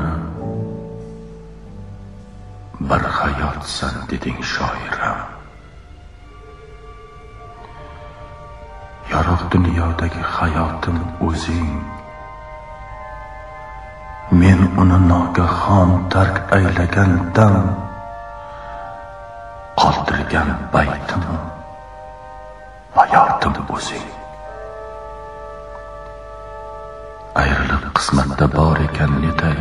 kuni bir hayotsan deding shoiram. Yorug' dunyodagi hayotim o'zing. Men uni nogahon tark aylagan dam, qoldirgan baytim, hayotim o'zing. Ayriliq qismatda bor ekan netay,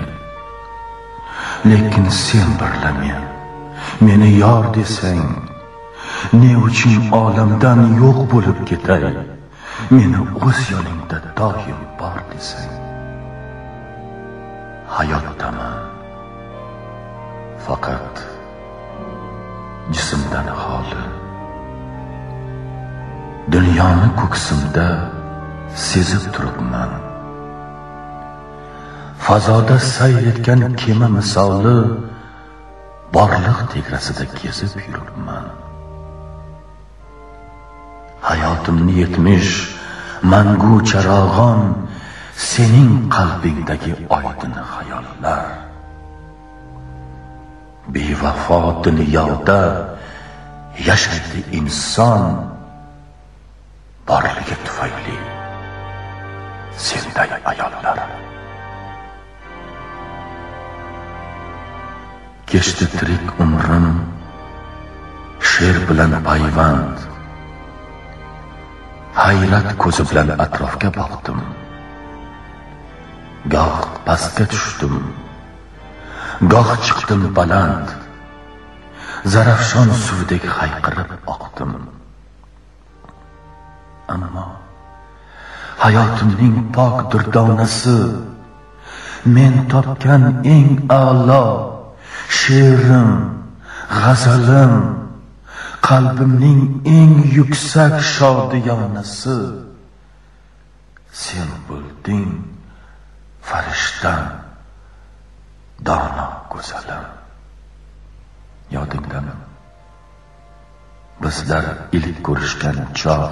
lekin sen birla meni yor desang, ne uchun olamdan yo'q bo'lib ketay, meni o'z yoningda doim bor desang. Hayotdaman, faqat jismdan xoli. Dunyoni ko'ksimda sezib turibman. Fazoda sayr etgan kema misoli borliq tegrasida kezib yuribman. Hayotimni yetmish mangu charog'on sening qalbingdagi oydin xayollar. Bevafo dunyoda yashaydi inson borligi tufayli senday ayollar. Kechdi tirik umrim she'r bilan payvand. Hayrat ko'zi bilan atrofga boqdim. Goh pastga tushdim, goh chiqdim baland. Zarafshon suvdek hayqirib oqdim. Ammo hayotimning pok durdonasi, men topgan eng a'lo she'rim, g'azalim, qalbimning eng yuksak shodiyonasi. Sen bo'lding farishtam, dono go'zalim. Yodingdami? Bizlar ilk ko'rishgan chog',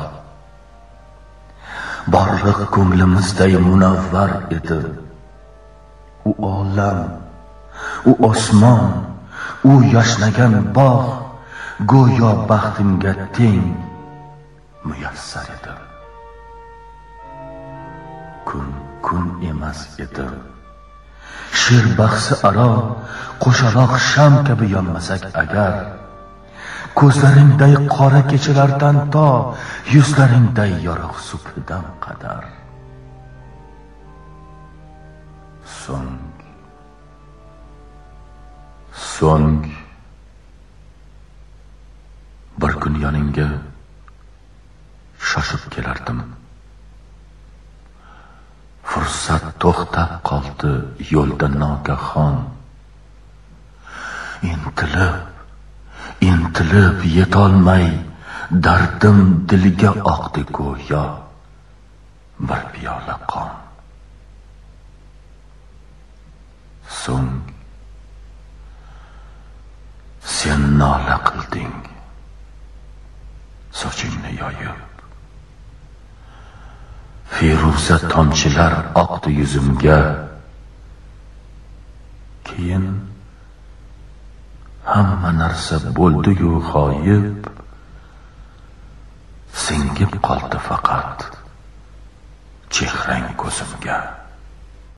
borliq ko'nglimizday munavvar edi. U olam, u osmon, u yashnagan bog' go'yo baxtimga teng muyassar edi. Kun emas edi. She'r bahsi aro qo'shaloq sham kabi yonmasak agar, ko'zlaringday qora kechalardan to yuzlaringday yorug' subhidan qadar. So'ng bir kun yoningga shoshib kelardim. Fursat to'xtab qoldi yo'lda nogahon. Intilib yetolmay dardim dilga oqdi go'yo bir piyola qon. So'ng sen nola qilding, sochingni yoyib. Feruza tomchilar oqdi yuzimga. Keyin hamma narsa bo'ldi-yu g'oyib, singib qoldi faqat chehrang ko'zimga.